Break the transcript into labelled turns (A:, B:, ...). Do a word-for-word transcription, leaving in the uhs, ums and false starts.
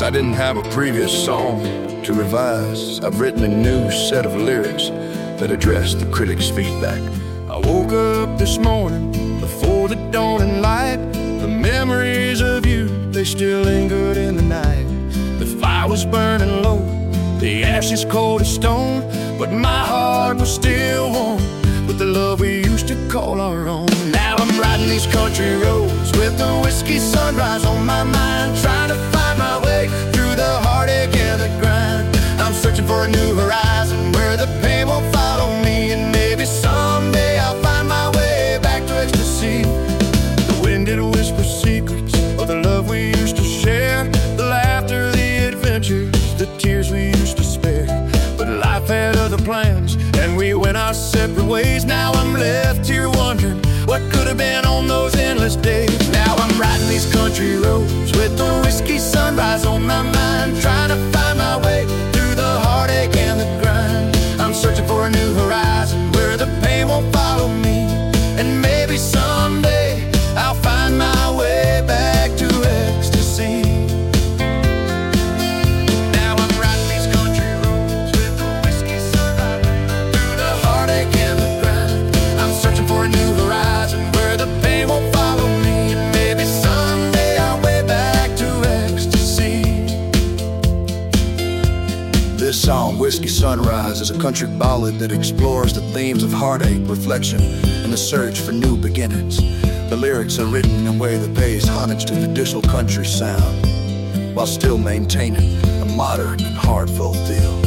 A: I didn't have a previous song to revise. I've written a new set of lyrics that address the critics' feedback. I woke up this morning before the dawning light. The memories of you, they still lingered in the night. The fire was burning low, the ashes cold as stone, but my heart was still warm with the love we used to call our own. Now I'm riding these country roads with the whiskey sunrise on my mind, trying to find my way through the heartache and the grind. I'm searching for a new horizon where the pain won't follow me, and maybe someday I'll find my way back to ecstasy. The wind did whisper secrets of the love we used to share, the laughter, the adventures, the tears we used to spare. But life had other plans and we went our separate ways. Now I'm left here wondering what could have been on those endless days. Now I'm riding these country roads with the whiskey sunrise on my mind, trying to find my way through the heartache and the grind. I'm searching for a new horizon where the pain won't follow me, and maybe someday I'll find my way back to ecstasy. Now I'm riding these country roads with the whiskey sunrise through the heartache and the grind. I'm searching for a new horizon where the pain won't follow me, and maybe someday I'll way back to ecstasy. This song, Whiskey Sunrise, is a country ballad that explores the themes of heartache, reflection, and the search for new beginnings. The lyrics are written in a way that pays homage to traditional country sound, while still maintaining a modern and heartfelt feel.